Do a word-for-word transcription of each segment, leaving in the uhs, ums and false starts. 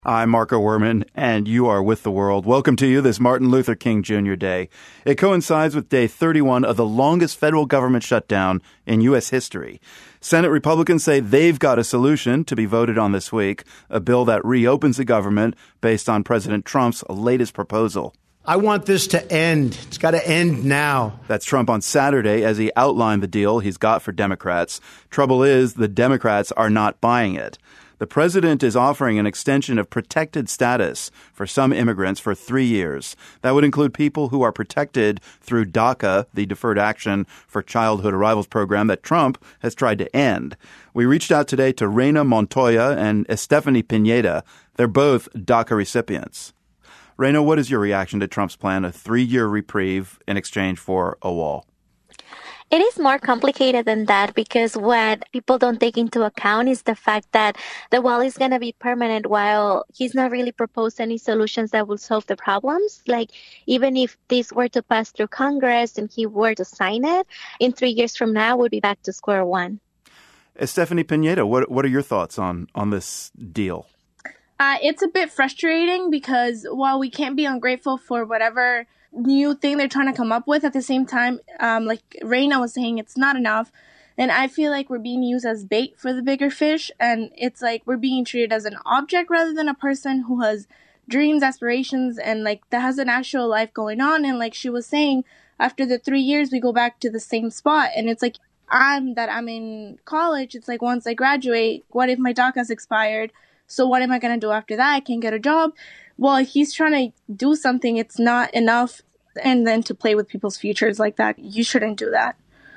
I'm Marco Werman, and you are with the world. Welcome to you this Martin Luther King Junior Day. It coincides with day thirty-one of the longest federal government shutdown in U S history. Senate Republicans say they've got a solution to be voted on this week, a bill that reopens the government based on President Trump's latest proposal. I want this to end. It's got to end now. That's Trump on Saturday as he outlined the deal he's got for Democrats. Trouble is, the Democrats are not buying it. The president is offering an extension of protected status for some immigrants for three years. That would include people who are protected through DACA, the Deferred Action for Childhood Arrivals program that Trump has tried to end. We reached out today to Reyna Montoya and Estefany Pineda. They're both DACA recipients. Reyna, what is your reaction to Trump's plan, a three-year reprieve in exchange for a wall? It is more complicated than that because what people don't take into account is the fact that the wall is going to be permanent while he's not really proposed any solutions that will solve the problems. Like, even if this were to pass through Congress and he were to sign it, in three years from now, we'll be back to square one. Estefany Pineda, what what are your thoughts on, on this deal? Uh, it's a bit frustrating because while we can't be ungrateful for whatever new thing they're trying to come up with, at the same time, um, like Reyna was saying, it's not enough. And I feel like we're being used as bait for the bigger fish. And it's like we're being treated as an object rather than a person who has dreams, aspirations, and like that has an actual life going on. And like she was saying, after the three years, we go back to the same spot. And it's like I'm that I'm in college. It's like once I graduate, what if my DACA's expired? So what am I going to do after that? I can't get a job. Well, if he's trying to do something, it's not enough. And then to play with people's futures like that, you shouldn't do that.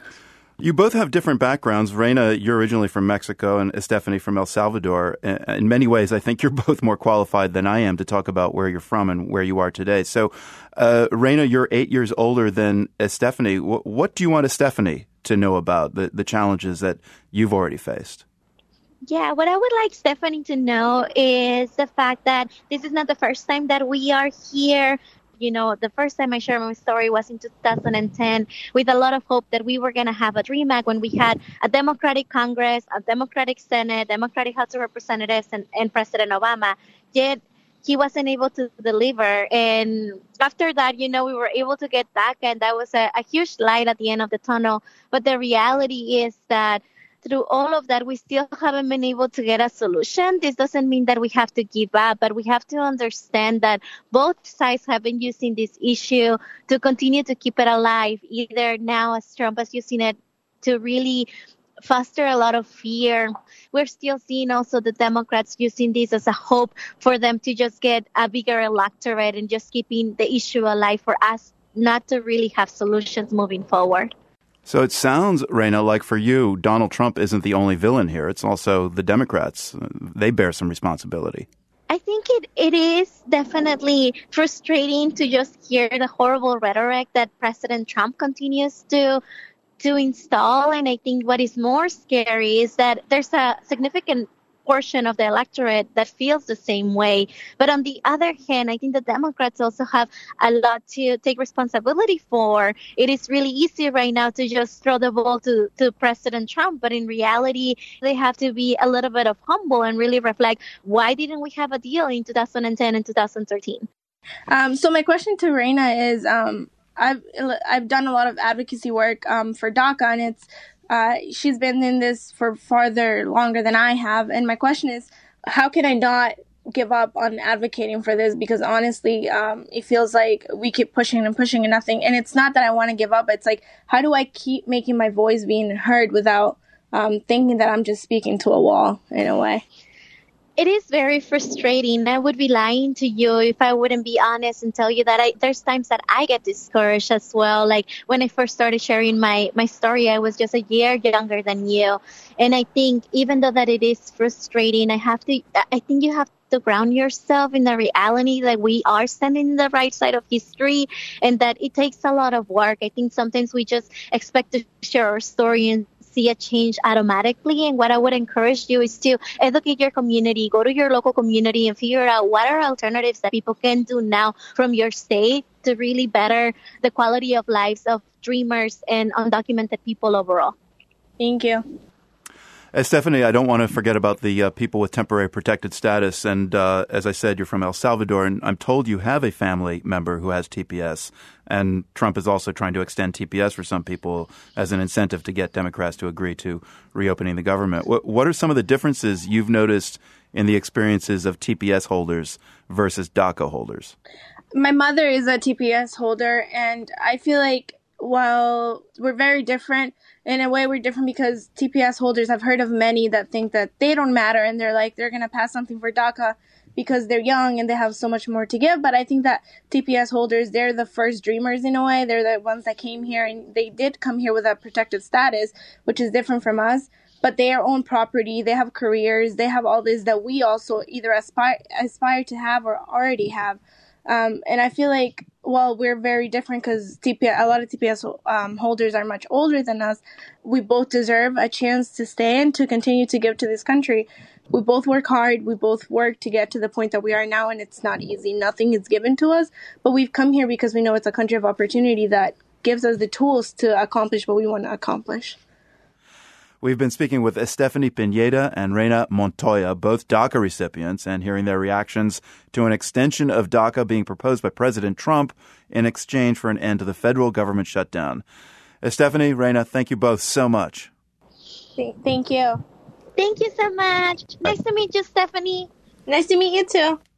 You both have different backgrounds. Reyna, you're originally from Mexico, and Estefany from El Salvador. In many ways, I think you're both more qualified than I am to talk about where you're from and where you are today. So, uh, Reyna, you're eight years older than Estefany. What, what do you want Estefany to know about the, the challenges that you've already faced? Yeah, what I would like Stephanie to know is the fact that this is not the first time that we are here. You know, the first time I shared my story was in two thousand ten with a lot of hope that we were going to have a DREAM Act when we had a Democratic Congress, a Democratic Senate, Democratic House of Representatives, and, and President Obama. Yet he wasn't able to deliver. And after that, you know, we were able to get back, and that was a, a huge light at the end of the tunnel. But the reality is that through all of that, we still haven't been able to get a solution. This doesn't mean that we have to give up, but we have to understand that both sides have been using this issue to continue to keep it alive, either now as Trump is using it to really foster a lot of fear. We're still seeing also the Democrats using this as a hope for them to just get a bigger electorate and just keeping the issue alive for us not to really have solutions moving forward. So it sounds, Reyna, like for you, Donald Trump isn't the only villain here. It's also the Democrats. They bear some responsibility. I think it, it is definitely frustrating to just hear the horrible rhetoric that President Trump continues to to install. And I think what is more scary is that there's a significant portion of the electorate that feels the same way. But on the other hand, I think the Democrats also have a lot to take responsibility for. It is really easy right now to just throw the ball to, to President Trump. But in reality, they have to be a little bit of humble and really reflect, why didn't we have a deal in two thousand ten and two thousand thirteen? Um, so my question to Reyna is, um, I've, I've done a lot of advocacy work um, for DACA, and it's Uh, she's been in this for farther longer than I have. And my question is, how can I not give up on advocating for this? Because honestly, um, it feels like we keep pushing and pushing and nothing. And it's not that I want to give up. It's like, how do I keep making my voice being heard without um, thinking that I'm just speaking to a wall in a way? It is very frustrating. I would be lying to you if I wouldn't be honest and tell you that I, there's times that I get discouraged as well. Like when I first started sharing my, my story, I was just a year younger than you. And I think even though that it is frustrating, I have to, I think you have to ground yourself in the reality that we are standing in the right side of history and that it takes a lot of work. I think sometimes we just expect to share our story and see a change automatically. And what I would encourage you is to educate your community, go to your local community and figure out what are alternatives that people can do now from your state to really better the quality of lives of dreamers and undocumented people overall. Thank you. Uh, Stephanie, I don't want to forget about the uh, people with temporary protected status. And uh, as I said, you're from El Salvador, and I'm told you have a family member who has T P S. And Trump is also trying to extend T P S for some people as an incentive to get Democrats to agree to reopening the government. What, what are some of the differences you've noticed in the experiences of T P S holders versus DACA holders? My mother is a T P S holder, and I feel like while we're very different, in a way we're different because T P S holders, I've heard of many that think that they don't matter and they're like, they're going to pass something for DACA because they're young and they have so much more to give. But I think that T P S holders, they're the first dreamers in a way. They're the ones that came here, and they did come here with a protected status, which is different from us. But they own property, they have careers, they have all this that we also either aspire aspire to have or already have. Um, and I feel like, well, we're very different because T P S, a lot of T P S um, holders are much older than us. We both deserve a chance to stay and to continue to give to this country. We both work hard. We both work to get to the point that we are now, and it's not easy. Nothing is given to us, but we've come here because we know it's a country of opportunity that gives us the tools to accomplish what we want to accomplish. We've been speaking with Estefany Pineda and Reina Montoya, both DACA recipients, and hearing their reactions to an extension of DACA being proposed by President Trump in exchange for an end to the federal government shutdown. Estefany, Reina, thank you both so much. Thank you. Thank you so much. Nice to meet you, Stephanie. Nice to meet you too.